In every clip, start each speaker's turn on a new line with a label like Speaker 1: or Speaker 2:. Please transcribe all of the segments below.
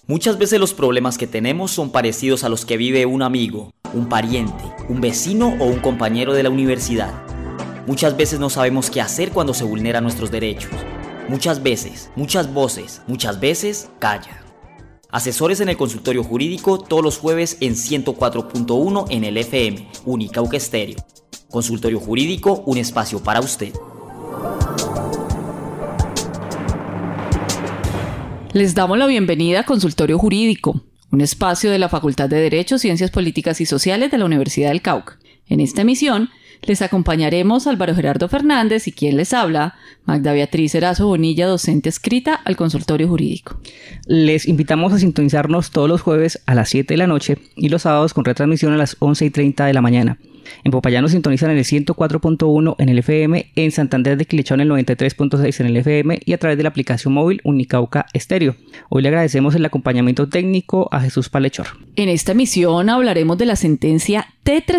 Speaker 1: Muchas veces los problemas que tenemos son parecidos a los que vive un amigo, un pariente, un vecino o un compañero de la universidad. Muchas veces no sabemos qué hacer cuando se vulneran nuestros derechos. Muchas veces, muchas voces, muchas veces callan. Asesores en el consultorio jurídico todos los jueves en 104.1 en el FM, Unicauca Estéreo. Consultorio jurídico, un espacio para usted.
Speaker 2: Les damos la bienvenida a Consultorio Jurídico, un espacio de la Facultad de Derecho, Ciencias Políticas y Sociales de la Universidad del Cauca. En esta emisión les acompañaremos Álvaro Gerardo Fernández y quien les habla, Magda Beatriz Erazo Bonilla, docente adscrita al Consultorio Jurídico.
Speaker 3: Les invitamos a sintonizarnos todos los jueves a las 7 de la noche y los sábados con retransmisión a las 11:30 de la mañana. En Popayán nos sintonizan en el 104.1 en el FM, en Santander de Quilichao en el 93.6 en el FM y a través de la aplicación móvil Unicauca Estéreo. Hoy le agradecemos el acompañamiento técnico a Jesús Palechor.
Speaker 2: En esta emisión hablaremos de la sentencia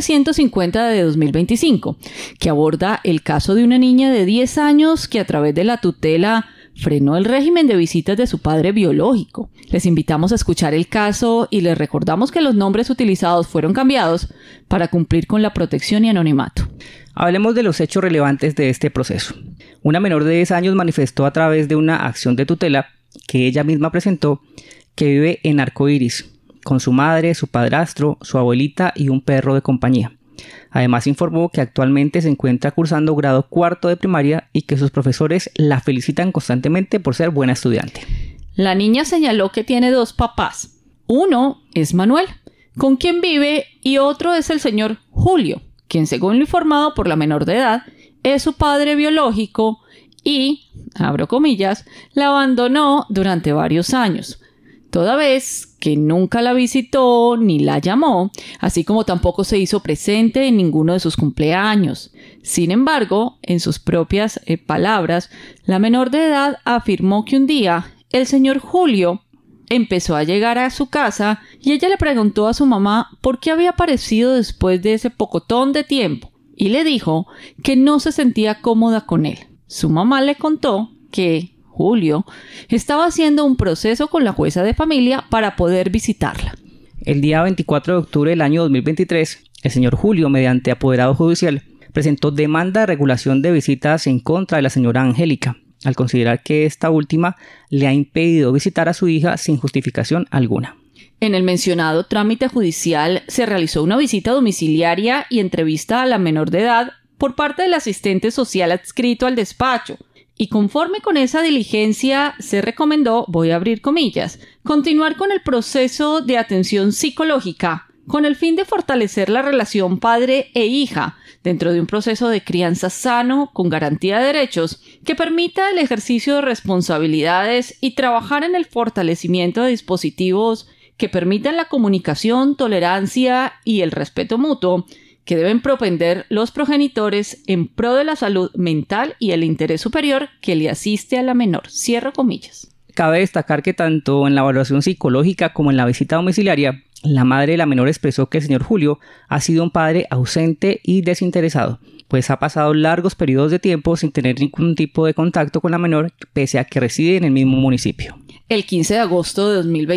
Speaker 2: T-350 de 2025, que aborda el caso de una niña de 10 años que a través de la tutela frenó el régimen de visitas de su padre biológico. Les invitamos a escuchar el caso y les recordamos que los nombres utilizados fueron cambiados para cumplir con la protección y anonimato.
Speaker 3: Hablemos de los hechos relevantes de este proceso. Una menor de 10 años manifestó a través de una acción de tutela que ella misma presentó que vive en Arcoíris, con su madre, su padrastro, su abuelita y un perro de compañía. Además informó que actualmente se encuentra cursando grado cuarto de primaria y que sus profesores la felicitan constantemente por ser buena estudiante.
Speaker 2: La niña señaló que tiene dos papás. Uno es Manuel, con quien vive, y otro es el señor Julio, quien, según lo informado por la menor de edad, es su padre biológico y, abro comillas, la abandonó durante varios años, toda vez que nunca la visitó ni la llamó, así como tampoco se hizo presente en ninguno de sus cumpleaños. Sin embargo, en sus propias palabras, la menor de edad afirmó que un día el señor Julio empezó a llegar a su casa y ella le preguntó a su mamá por qué había aparecido después de ese pocotón de tiempo y le dijo que no se sentía cómoda con él. Su mamá le contó que Julio estaba haciendo un proceso con la jueza de familia para poder visitarla.
Speaker 3: El día 24 de octubre del año 2023, el señor Julio, mediante apoderado judicial, presentó demanda de regulación de visitas en contra de la señora Angélica, al considerar que esta última le ha impedido visitar a su hija sin justificación alguna.
Speaker 2: En el mencionado trámite judicial se realizó una visita domiciliaria y entrevista a la menor de edad por parte del asistente social adscrito al despacho, y conforme con esa diligencia se recomendó, voy a abrir comillas, continuar con el proceso de atención psicológica con el fin de fortalecer la relación padre e hija dentro de un proceso de crianza sano con garantía de derechos que permita el ejercicio de responsabilidades y trabajar en el fortalecimiento de dispositivos que permitan la comunicación, tolerancia y el respeto mutuo que deben propender los progenitores en pro de la salud mental y el interés superior que le asiste a la menor. Cierro comillas.
Speaker 3: Cabe destacar que tanto en la evaluación psicológica como en la visita domiciliaria, la madre de la menor expresó que el señor Julio ha sido un padre ausente y desinteresado, pues ha pasado largos periodos de tiempo sin tener ningún tipo de contacto con la menor, pese a que reside en el mismo municipio.
Speaker 2: El 15 de agosto de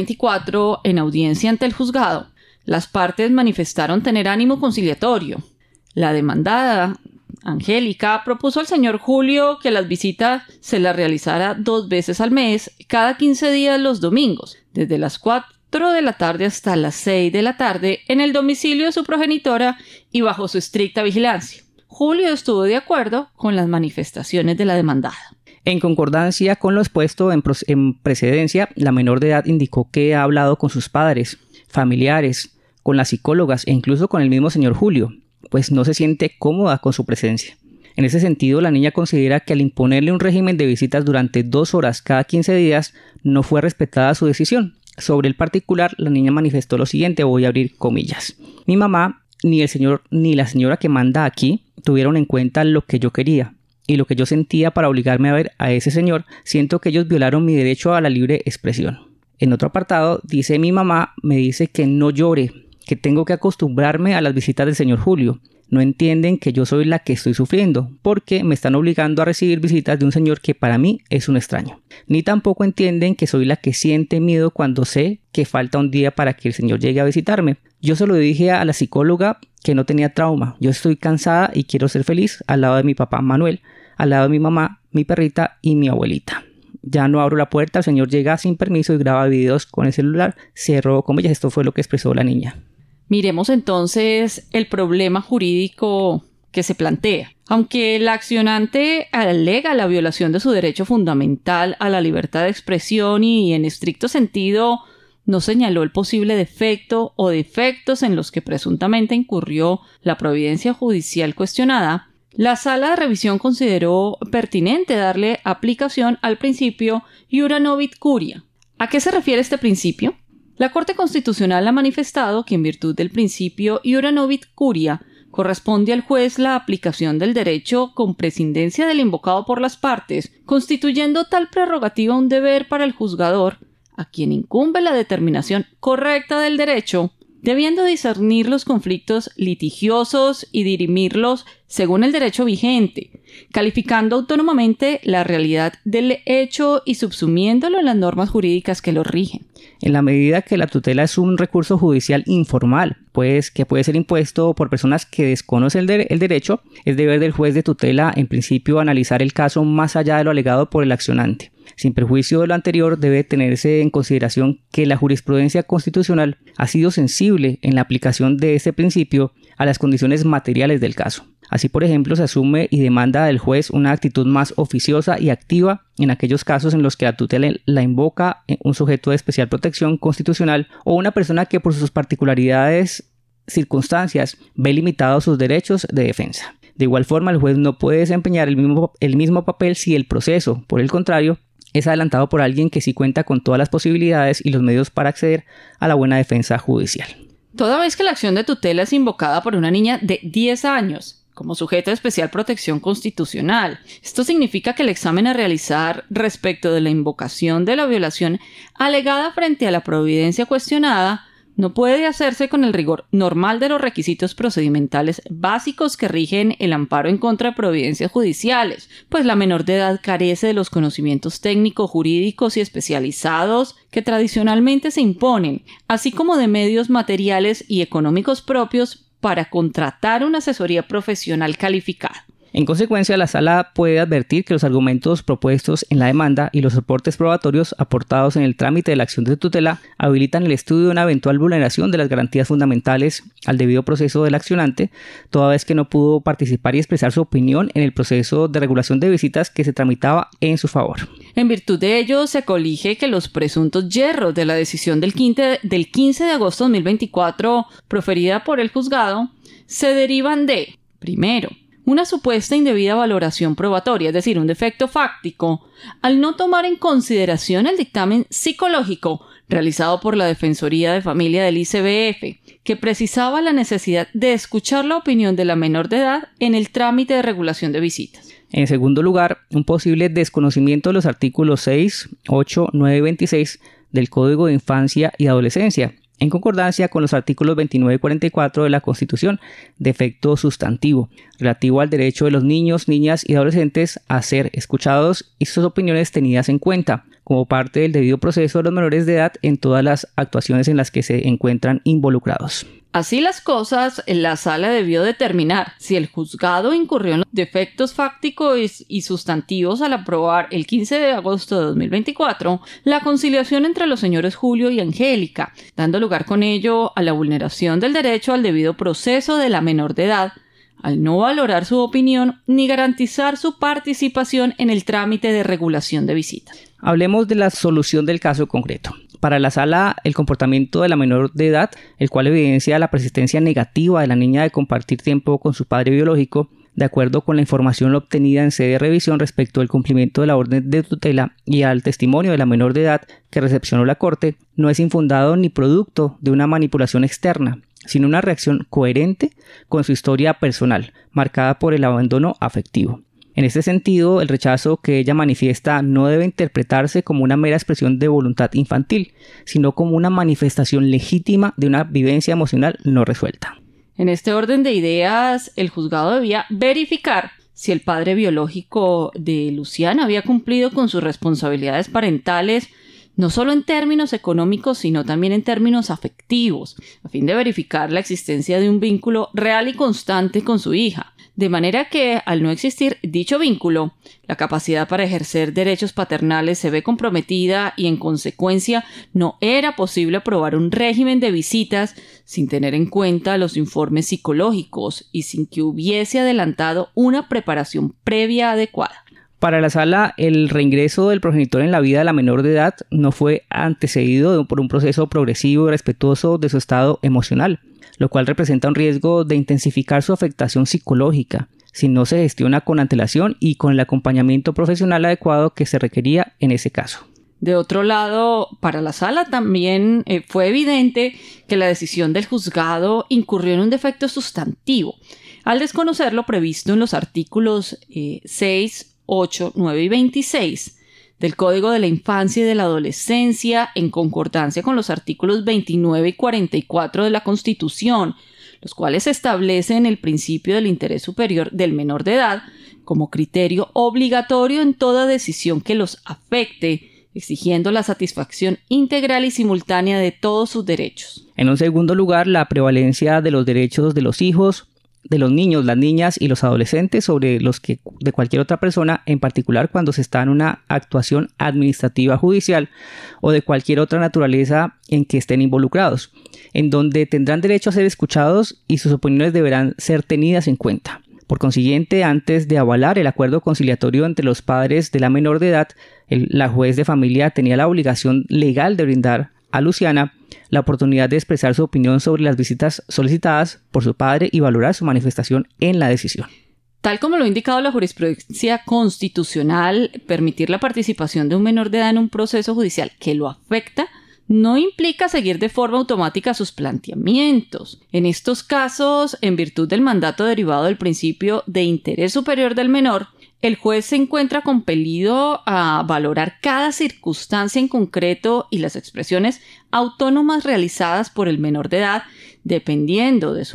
Speaker 2: 2024, en audiencia ante el juzgado, las partes manifestaron tener ánimo conciliatorio. La demandada, Angélica, propuso al señor Julio que las visitas se las realizara 2 veces al mes, cada 15 días los domingos, desde las 4 de la tarde hasta las 6 de la tarde, en el domicilio de su progenitora y bajo su estricta vigilancia. Julio estuvo de acuerdo con las manifestaciones de la demandada.
Speaker 3: En concordancia con lo expuesto en precedencia, la menor de edad indicó que ha hablado con sus padres, familiares, con las psicólogas e incluso con el mismo señor Julio, pues no se siente cómoda con su presencia. En ese sentido, la niña considera que al imponerle un régimen de visitas durante 2 horas cada 15 días, no fue respetada su decisión. Sobre el particular, la niña manifestó lo siguiente, voy a abrir comillas. Mi mamá, ni el señor ni la señora que manda aquí, tuvieron en cuenta lo que yo quería y lo que yo sentía para obligarme a ver a ese señor. Siento que ellos violaron mi derecho a la libre expresión. En otro apartado, dice mi mamá, me dice que no llore, que tengo que acostumbrarme a las visitas del señor Julio. No entienden que yo soy la que estoy sufriendo, porque me están obligando a recibir visitas de un señor que para mí es un extraño. Ni tampoco entienden que soy la que siente miedo cuando sé que falta un día para que el señor llegue a visitarme. Yo se lo dije a la psicóloga que no tenía trauma. Yo estoy cansada y quiero ser feliz al lado de mi papá Manuel, al lado de mi mamá, mi perrita y mi abuelita. Ya no abro la puerta, el señor llega sin permiso y graba videos con el celular. Cierro comillas, esto fue lo que expresó la niña.
Speaker 2: Miremos entonces el problema jurídico que se plantea. Aunque el accionante alega la violación de su derecho fundamental a la libertad de expresión y en estricto sentido no señaló el posible defecto o defectos en los que presuntamente incurrió la providencia judicial cuestionada, la Sala de Revisión consideró pertinente darle aplicación al principio iura novit curia. ¿A qué se refiere este principio? La Corte Constitucional ha manifestado que en virtud del principio iura novit curia corresponde al juez la aplicación del derecho con prescindencia del invocado por las partes, constituyendo tal prerrogativa un deber para el juzgador, a quien incumbe la determinación correcta del derecho, debiendo discernir los conflictos litigiosos y dirimirlos según el derecho vigente, calificando autónomamente la realidad del hecho y subsumiéndolo en las normas jurídicas que lo rigen.
Speaker 3: En la medida que la tutela es un recurso judicial informal, pues que puede ser impuesto por personas que desconocen el derecho, es deber del juez de tutela en principio analizar el caso más allá de lo alegado por el accionante. Sin perjuicio de lo anterior, debe tenerse en consideración que la jurisprudencia constitucional ha sido sensible en la aplicación de este principio a las condiciones materiales del caso. Así, por ejemplo, se asume y demanda del juez una actitud más oficiosa y activa en aquellos casos en los que la tutela la invoca un sujeto de especial protección constitucional o una persona que por sus particularidades circunstancias ve limitados sus derechos de defensa. De igual forma, el juez no puede desempeñar el mismo papel si el proceso, por el contrario, es adelantado por alguien que sí cuenta con todas las posibilidades y los medios para acceder a la buena defensa judicial.
Speaker 2: Toda vez que la acción de tutela es invocada por una niña de 10 años, como sujeto de especial protección constitucional, esto significa que el examen a realizar respecto de la invocación de la violación alegada frente a la providencia cuestionada no puede hacerse con el rigor normal de los requisitos procedimentales básicos que rigen el amparo en contra de providencias judiciales, pues la menor de edad carece de los conocimientos técnico-jurídicos y especializados que tradicionalmente se imponen, así como de medios materiales y económicos propios para contratar una asesoría profesional calificada.
Speaker 3: En consecuencia, la Sala puede advertir que los argumentos propuestos en la demanda y los soportes probatorios aportados en el trámite de la acción de tutela habilitan el estudio de una eventual vulneración de las garantías fundamentales al debido proceso del accionante, toda vez que no pudo participar y expresar su opinión en el proceso de regulación de visitas que se tramitaba en su favor.
Speaker 2: En virtud de ello, se colige que los presuntos yerros de la decisión del 15 de agosto de 2024 proferida por el juzgado se derivan de, primero, una supuesta indebida valoración probatoria, es decir, un defecto fáctico, al no tomar en consideración el dictamen psicológico realizado por la Defensoría de Familia del ICBF, que precisaba la necesidad de escuchar la opinión de la menor de edad en el trámite de regulación de visitas.
Speaker 3: En segundo lugar, un posible desconocimiento de los artículos 6, 8, 9 y 26 del Código de Infancia y Adolescencia, en concordancia con los artículos 29 y 44 de la Constitución, defecto sustantivo, relativo al derecho de los niños, niñas y adolescentes a ser escuchados y sus opiniones tenidas en cuenta, como parte del debido proceso de los menores de edad en todas las actuaciones en las que se encuentran involucrados.
Speaker 2: Así las cosas, la Sala debió determinar si el juzgado incurrió en los defectos fácticos y sustantivos al aprobar el 15 de agosto de 2024 la conciliación entre los señores Julio y Angélica, dando lugar con ello a la vulneración del derecho al debido proceso de la menor de edad, al no valorar su opinión ni garantizar su participación en el trámite de regulación de visitas.
Speaker 3: Hablemos de la solución del caso concreto. Para la Sala, el comportamiento de la menor de edad, el cual evidencia la persistencia negativa de la niña de compartir tiempo con su padre biológico, de acuerdo con la información obtenida en sede de revisión respecto al cumplimiento de la orden de tutela y al testimonio de la menor de edad que recepcionó la Corte, no es infundado ni producto de una manipulación externa, sino una reacción coherente con su historia personal, marcada por el abandono afectivo. En este sentido, el rechazo que ella manifiesta no debe interpretarse como una mera expresión de voluntad infantil, sino como una manifestación legítima de una vivencia emocional no resuelta.
Speaker 2: En este orden de ideas, el juzgado debía verificar si el padre biológico de Luciana había cumplido con sus responsabilidades parentales, no solo en términos económicos, sino también en términos afectivos, a fin de verificar la existencia de un vínculo real y constante con su hija. De manera que, al no existir dicho vínculo, la capacidad para ejercer derechos paternales se ve comprometida y, en consecuencia, no era posible aprobar un régimen de visitas sin tener en cuenta los informes psicológicos y sin que hubiese adelantado una preparación previa adecuada.
Speaker 3: Para la sala, el reingreso del progenitor en la vida de la menor de edad no fue antecedido por un proceso progresivo y respetuoso de su estado emocional, lo cual representa un riesgo de intensificar su afectación psicológica si no se gestiona con antelación y con el acompañamiento profesional adecuado que se requería en ese caso.
Speaker 2: De otro lado, para la sala también fue evidente que la decisión del juzgado incurrió en un defecto sustantivo, al desconocer lo previsto en los artículos 6, 8, 9 y 26 del Código de la Infancia y de la Adolescencia, en concordancia con los artículos 29 y 44 de la Constitución, los cuales establecen el principio del interés superior del menor de edad como criterio obligatorio en toda decisión que los afecte, exigiendo la satisfacción integral y simultánea de todos sus derechos.
Speaker 3: En un segundo lugar, la prevalencia de los derechos de los hijos, de los niños, las niñas y los adolescentes sobre los que de cualquier otra persona, en particular cuando se está en una actuación administrativa judicial o de cualquier otra naturaleza en que estén involucrados, en donde tendrán derecho a ser escuchados y sus opiniones deberán ser tenidas en cuenta. Por consiguiente, antes de avalar el acuerdo conciliatorio entre los padres de la menor de edad, la juez de familia tenía la obligación legal de brindar a Luciana la oportunidad de expresar su opinión sobre las visitas solicitadas por su padre y valorar su manifestación en la decisión.
Speaker 2: Tal como lo ha indicado la jurisprudencia constitucional, permitir la participación de un menor de edad en un proceso judicial que lo afecta no implica seguir de forma automática sus planteamientos. En estos casos, en virtud del mandato derivado del principio de interés superior del menor, el juez se encuentra compelido a valorar cada circunstancia en concreto y las expresiones autónomas realizadas por el menor de edad, dependiendo de su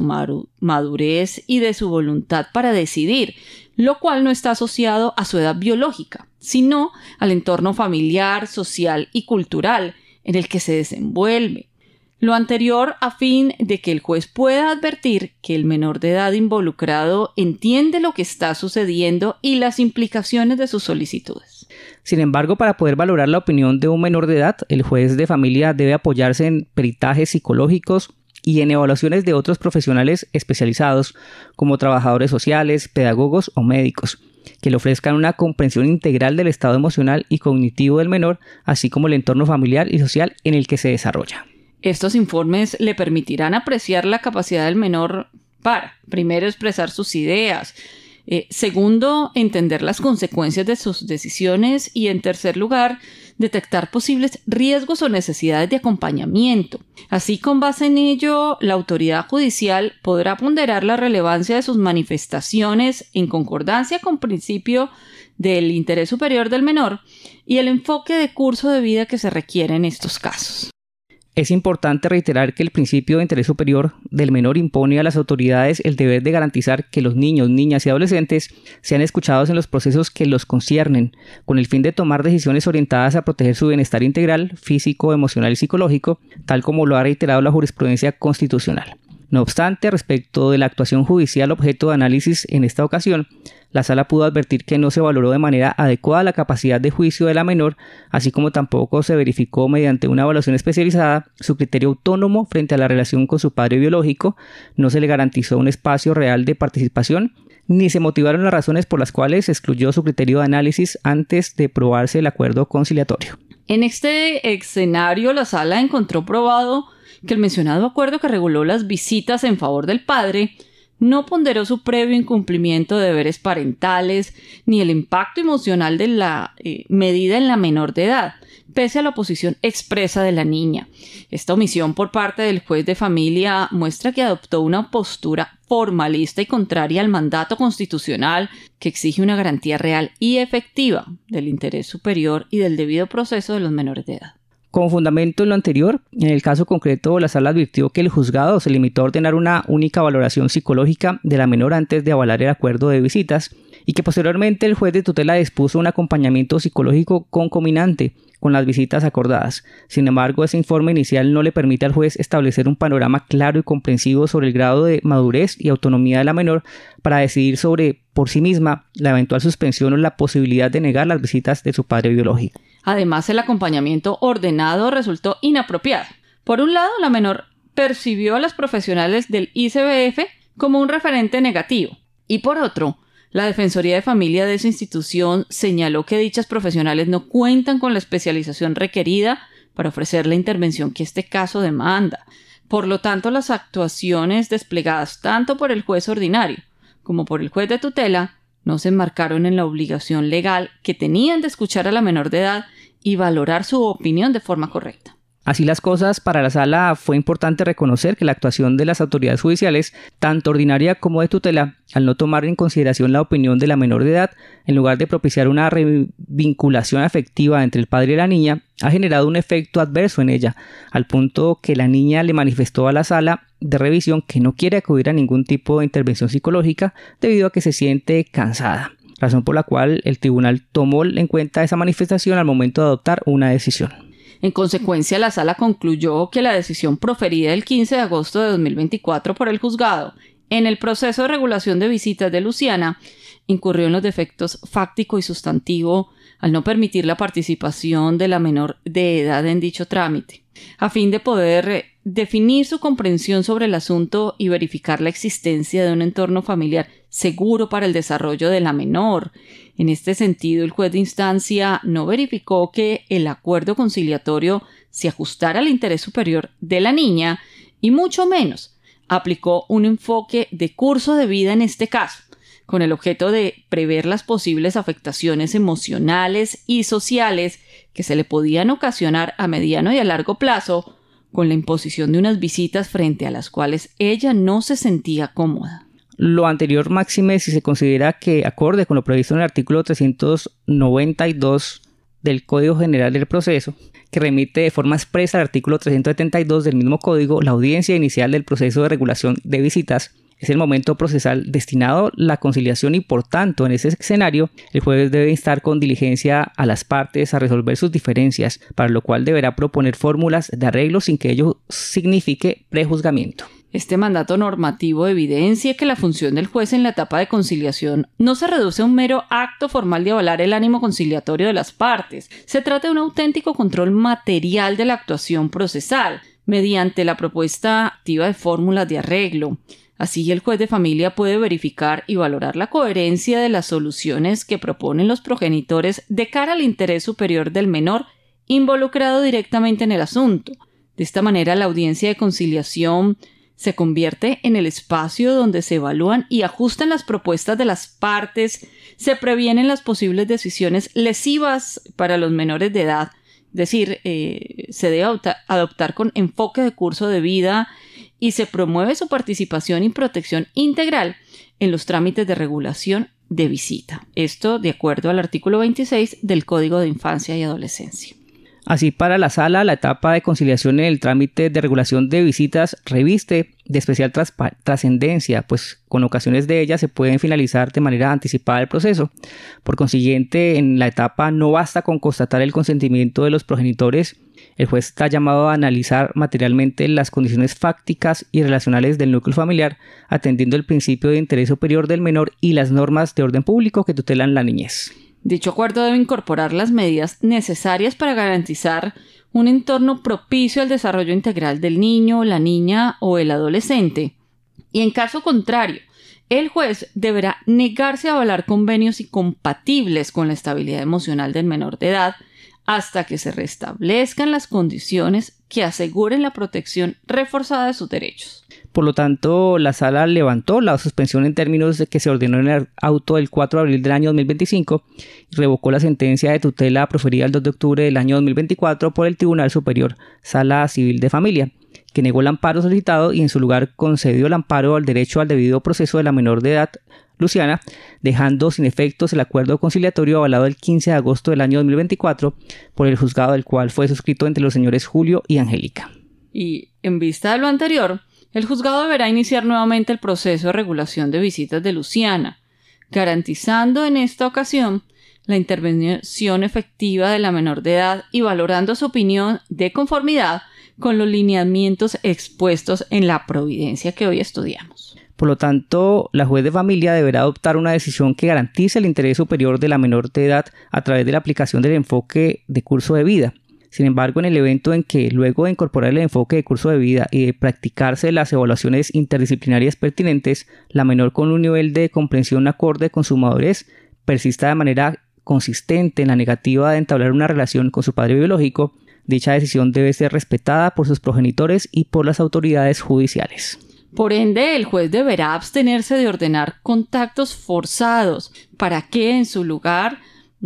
Speaker 2: madurez y de su voluntad para decidir, lo cual no está asociado a su edad biológica, sino al entorno familiar, social y cultural en el que se desenvuelve. Lo anterior a fin de que el juez pueda advertir que el menor de edad involucrado entiende lo que está sucediendo y las implicaciones de sus solicitudes.
Speaker 3: Sin embargo, para poder valorar la opinión de un menor de edad, el juez de familia debe apoyarse en peritajes psicológicos y en evaluaciones de otros profesionales especializados, como trabajadores sociales, pedagogos o médicos, que le ofrezcan una comprensión integral del estado emocional y cognitivo del menor, así como el entorno familiar y social en el que se desarrolla.
Speaker 2: Estos informes le permitirán apreciar la capacidad del menor para, primero, expresar sus ideas, segundo, entender las consecuencias de sus decisiones y, en tercer lugar, detectar posibles riesgos o necesidades de acompañamiento. Así, con base en ello, la autoridad judicial podrá ponderar la relevancia de sus manifestaciones en concordancia con el principio del interés superior del menor y el enfoque de curso de vida que se requiere en estos casos.
Speaker 3: Es importante reiterar que el principio de interés superior del menor impone a las autoridades el deber de garantizar que los niños, niñas y adolescentes sean escuchados en los procesos que los conciernen, con el fin de tomar decisiones orientadas a proteger su bienestar integral, físico, emocional y psicológico, tal como lo ha reiterado la jurisprudencia constitucional. No obstante, respecto de la actuación judicial objeto de análisis en esta ocasión, la sala pudo advertir que no se valoró de manera adecuada la capacidad de juicio de la menor, así como tampoco se verificó mediante una evaluación especializada su criterio autónomo frente a la relación con su padre biológico, no se le garantizó un espacio real de participación, ni se motivaron las razones por las cuales se excluyó su criterio de análisis antes de probarse el acuerdo conciliatorio.
Speaker 2: En este escenario, la sala encontró probado que el mencionado acuerdo que reguló las visitas en favor del padre no ponderó su previo incumplimiento de deberes parentales ni el impacto emocional de la medida en la menor de edad, pese a la oposición expresa de la niña. Esta omisión por parte del juez de familia muestra que adoptó una postura formalista y contraria al mandato constitucional que exige una garantía real y efectiva del interés superior y del debido proceso de los menores de edad.
Speaker 3: Como fundamento en lo anterior, en el caso concreto, la sala advirtió que el juzgado se limitó a ordenar una única valoración psicológica de la menor antes de avalar el acuerdo de visitas y que posteriormente el juez de tutela dispuso un acompañamiento psicológico concomitante con las visitas acordadas. Sin embargo, ese informe inicial no le permite al juez establecer un panorama claro y comprensivo sobre el grado de madurez y autonomía de la menor para decidir sobre por sí misma la eventual suspensión o la posibilidad de negar las visitas de su padre biológico.
Speaker 2: Además, el acompañamiento ordenado resultó inapropiado. Por un lado, la menor percibió a los profesionales del ICBF como un referente negativo. Y por otro, la Defensoría de Familia de esa institución señaló que dichas profesionales no cuentan con la especialización requerida para ofrecer la intervención que este caso demanda. Por lo tanto, las actuaciones desplegadas tanto por el juez ordinario como por el juez de tutela no se enmarcaron en la obligación legal que tenían de escuchar a la menor de edad y valorar su opinión de forma correcta.
Speaker 3: Así las cosas, para la sala fue importante reconocer que la actuación de las autoridades judiciales, tanto ordinaria como de tutela, al no tomar en consideración la opinión de la menor de edad, en lugar de propiciar una revinculación afectiva entre el padre y la niña, ha generado un efecto adverso en ella, al punto que la niña le manifestó a la sala de revisión que no quiere acudir a ningún tipo de intervención psicológica debido a que se siente cansada, razón por la cual el tribunal tomó en cuenta esa manifestación al momento de adoptar una decisión.
Speaker 2: En consecuencia, la sala concluyó que la decisión proferida el 15 de agosto de 2024 por el juzgado en el proceso de regulación de visitas de Luciana incurrió en los defectos fáctico y sustantivo al no permitir la participación de la menor de edad en dicho trámite. A fin de poder definir su comprensión sobre el asunto y verificar la existencia de un entorno familiar seguro para el desarrollo de la menor. En este sentido, el juez de instancia no verificó que el acuerdo conciliatorio se ajustara al interés superior de la niña y mucho menos aplicó un enfoque de curso de vida en este caso, con el objeto de prever las posibles afectaciones emocionales y sociales que se le podían ocasionar a mediano y a largo plazo con la imposición de unas visitas frente a las cuales ella no se sentía cómoda.
Speaker 3: Lo anterior máxime si se considera que, acorde con lo previsto en el artículo 392 del Código General del Proceso, que remite de forma expresa al artículo 372 del mismo código, la audiencia inicial del proceso de regulación de visitas es el momento procesal destinado a la conciliación y, por tanto, en ese escenario, el juez debe instar con diligencia a las partes a resolver sus diferencias, para lo cual deberá proponer fórmulas de arreglo sin que ello signifique prejuzgamiento.
Speaker 2: Este mandato normativo evidencia que la función del juez en la etapa de conciliación no se reduce a un mero acto formal de avalar el ánimo conciliatorio de las partes. Se trata de un auténtico control material de la actuación procesal, mediante la propuesta activa de fórmulas de arreglo. Así, el juez de familia puede verificar y valorar la coherencia de las soluciones que proponen los progenitores de cara al interés superior del menor involucrado directamente en el asunto. De esta manera, la audiencia de conciliación se convierte en el espacio donde se evalúan y ajustan las propuestas de las partes, se previenen las posibles decisiones lesivas para los menores de edad, es decir, se debe adoptar con enfoque de curso de vida y se promueve su participación y protección integral en los trámites de regulación de visita. Esto de acuerdo al artículo 26 del Código de Infancia y Adolescencia.
Speaker 3: Así, para la sala, la etapa de conciliación en el trámite de regulación de visitas reviste de especial trascendencia, pues con ocasiones de ellas se pueden finalizar de manera anticipada el proceso. Por consiguiente, en la etapa no basta con constatar el consentimiento de los progenitores. El juez está llamado a analizar materialmente las condiciones fácticas y relacionales del núcleo familiar, atendiendo el principio de interés superior del menor y las normas de orden público que tutelan la niñez.
Speaker 2: Dicho acuerdo debe incorporar las medidas necesarias para garantizar un entorno propicio al desarrollo integral del niño, la niña o el adolescente. Y en caso contrario, el juez deberá negarse a avalar convenios incompatibles con la estabilidad emocional del menor de edad, hasta que se restablezcan las condiciones que aseguren la protección reforzada de sus derechos.
Speaker 3: Por lo tanto, la Sala levantó la suspensión en términos de que se ordenó en el auto del 4 de abril del año 2025 y revocó la sentencia de tutela proferida el 2 de octubre del año 2024 por el Tribunal Superior Sala Civil de Familia, que negó el amparo solicitado y en su lugar concedió el amparo al derecho al debido proceso de la menor de edad, Luciana, dejando sin efectos el acuerdo conciliatorio avalado el 15 de agosto del año 2024 por el juzgado, del cual fue suscrito entre los señores Julio y Angélica.
Speaker 2: Y en vista de lo anterior, el juzgado deberá iniciar nuevamente el proceso de regulación de visitas de Luciana, garantizando en esta ocasión la intervención efectiva de la menor de edad y valorando su opinión de conformidad con los lineamientos expuestos en la providencia que hoy estudiamos.
Speaker 3: Por lo tanto, la juez de familia deberá adoptar una decisión que garantice el interés superior de la menor de edad a través de la aplicación del enfoque de curso de vida. Sin embargo, en el evento en que, luego de incorporar el enfoque de curso de vida y de practicarse las evaluaciones interdisciplinarias pertinentes, la menor con un nivel de comprensión acorde con su madurez persista de manera consistente en la negativa de entablar una relación con su padre biológico, dicha decisión debe ser respetada por sus progenitores y por las autoridades judiciales.
Speaker 2: Por ende, el juez deberá abstenerse de ordenar contactos forzados para que, en su lugar,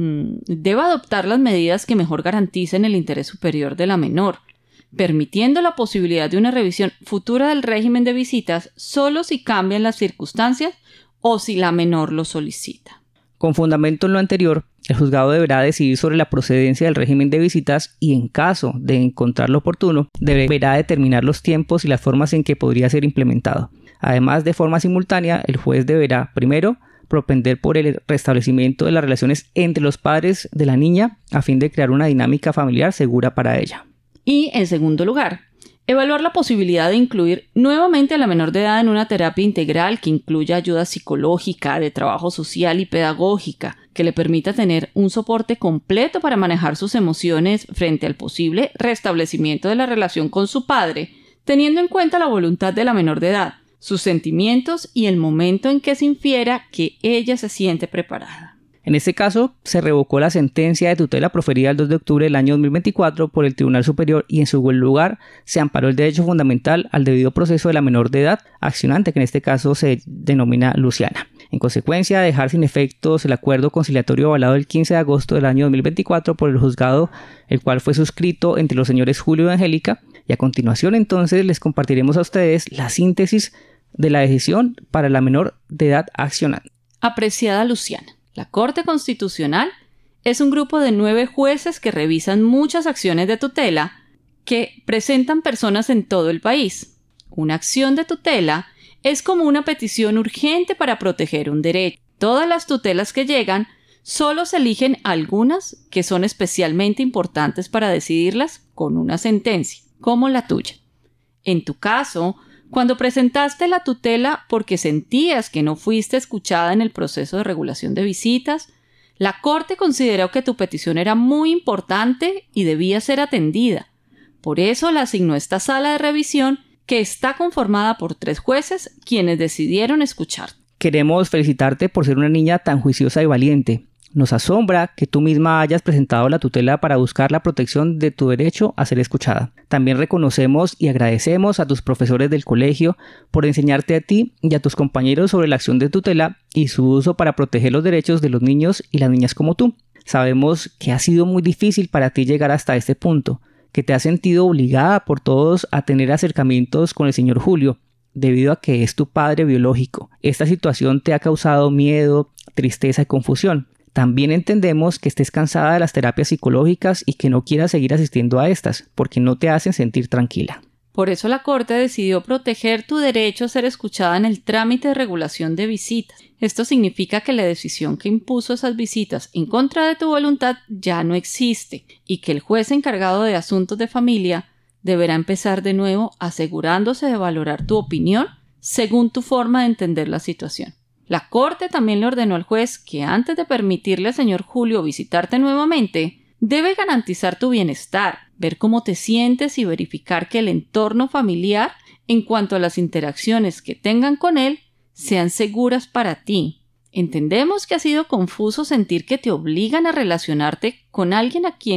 Speaker 2: deba adoptar las medidas que mejor garanticen el interés superior de la menor, permitiendo la posibilidad de una revisión futura del régimen de visitas solo si cambian las circunstancias o si la menor lo solicita.
Speaker 3: Con fundamento en lo anterior, el juzgado deberá decidir sobre la procedencia del régimen de visitas y, en caso de encontrarlo oportuno, deberá determinar los tiempos y las formas en que podría ser implementado. Además, de forma simultánea, el juez deberá, primero, propender por el restablecimiento de las relaciones entre los padres de la niña a fin de crear una dinámica familiar segura para ella.
Speaker 2: Y, en segundo lugar, evaluar la posibilidad de incluir nuevamente a la menor de edad en una terapia integral que incluya ayuda psicológica, de trabajo social y pedagógica, que le permita tener un soporte completo para manejar sus emociones frente al posible restablecimiento de la relación con su padre, teniendo en cuenta la voluntad de la menor de edad, sus sentimientos y el momento en que se infiera que ella se siente preparada.
Speaker 3: En este caso, se revocó la sentencia de tutela proferida el 2 de octubre del año 2024 por el Tribunal Superior y en su lugar se amparó el derecho fundamental al debido proceso de la menor de edad, accionante, que en este caso se denomina Luciana. En consecuencia, dejar sin efectos el acuerdo conciliatorio avalado el 15 de agosto del año 2024 por el juzgado, el cual fue suscrito entre los señores Julio y Angélica, y a continuación entonces les compartiremos a ustedes la síntesis de la decisión para la menor de edad accionante.
Speaker 2: Apreciada Luciana, la Corte Constitucional es un grupo de 9 jueces que revisan muchas acciones de tutela que presentan personas en todo el país. Una acción de tutela es como una petición urgente para proteger un derecho. Todas las tutelas que llegan, solo se eligen algunas que son especialmente importantes para decidirlas con una sentencia, como la tuya. En tu caso, cuando presentaste la tutela porque sentías que no fuiste escuchada en el proceso de regulación de visitas, la Corte consideró que tu petición era muy importante y debía ser atendida. Por eso la asignó esta sala de revisión, que está conformada por 3 jueces, quienes decidieron escucharte.
Speaker 3: Queremos felicitarte por ser una niña tan juiciosa y valiente. Nos asombra que tú misma hayas presentado la tutela para buscar la protección de tu derecho a ser escuchada. También reconocemos y agradecemos a tus profesores del colegio por enseñarte a ti y a tus compañeros sobre la acción de tutela y su uso para proteger los derechos de los niños y las niñas como tú. Sabemos que ha sido muy difícil para ti llegar hasta este punto, que te has sentido obligada por todos a tener acercamientos con el señor Julio, debido a que es tu padre biológico. Esta situación te ha causado miedo, tristeza y confusión. También entendemos que estés cansada de las terapias psicológicas y que no quieras seguir asistiendo a estas, porque no te hacen sentir tranquila.
Speaker 2: Por eso la Corte decidió proteger tu derecho a ser escuchada en el trámite de regulación de visitas. Esto significa que la decisión que impuso esas visitas en contra de tu voluntad ya no existe y que el juez encargado de asuntos de familia deberá empezar de nuevo asegurándose de valorar tu opinión según tu forma de entender la situación. La Corte también le ordenó al juez que antes de permitirle al señor Julio visitarte nuevamente, debe garantizar tu bienestar, ver cómo te sientes y verificar que el entorno familiar, en cuanto a las interacciones que tengan con él, sean seguras para ti. Entendemos que ha sido confuso sentir que te obligan a relacionarte con alguien a quien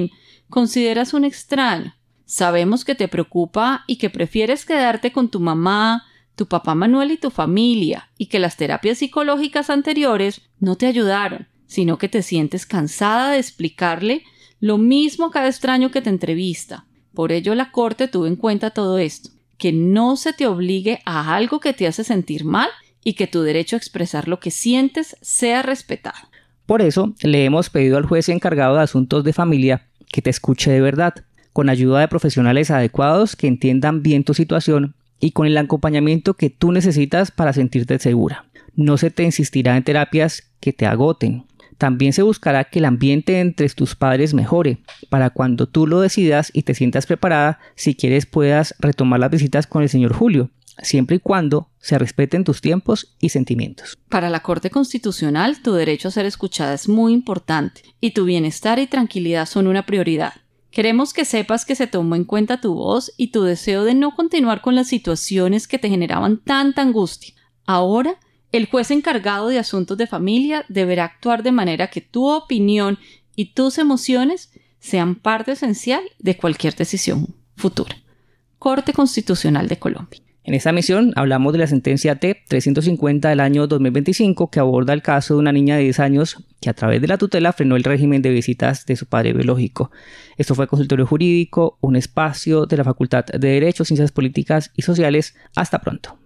Speaker 2: consideras un extraño. Sabemos que te preocupa y que prefieres quedarte con tu mamá, tu papá Manuel y tu familia, y que las terapias psicológicas anteriores no te ayudaron, sino que te sientes cansada de explicarle lo mismo a cada extraño que te entrevista. Por ello la Corte tuvo en cuenta todo esto, que no se te obligue a algo que te hace sentir mal y que tu derecho a expresar lo que sientes sea respetado.
Speaker 3: Por eso, le hemos pedido al juez encargado de asuntos de familia que te escuche de verdad, con ayuda de profesionales adecuados que entiendan bien tu situación y con el acompañamiento que tú necesitas para sentirte segura. No se te insistirá en terapias que te agoten. También se buscará que el ambiente entre tus padres mejore, para cuando tú lo decidas y te sientas preparada, si quieres puedas retomar las visitas con el señor Julio, siempre y cuando se respeten tus tiempos y sentimientos.
Speaker 2: Para la Corte Constitucional, tu derecho a ser escuchada es muy importante y tu bienestar y tranquilidad son una prioridad. Queremos que sepas que se tomó en cuenta tu voz y tu deseo de no continuar con las situaciones que te generaban tanta angustia. Ahora, el juez encargado de asuntos de familia deberá actuar de manera que tu opinión y tus emociones sean parte esencial de cualquier decisión futura. Corte Constitucional de Colombia.
Speaker 3: En esta emisión hablamos de la sentencia T-350 del año 2025 que aborda el caso de una niña de 10 años que a través de la tutela frenó el régimen de visitas de su padre biológico. Esto fue Consultorio Jurídico, un espacio de la Facultad de Derecho, Ciencias Políticas y Sociales. Hasta pronto.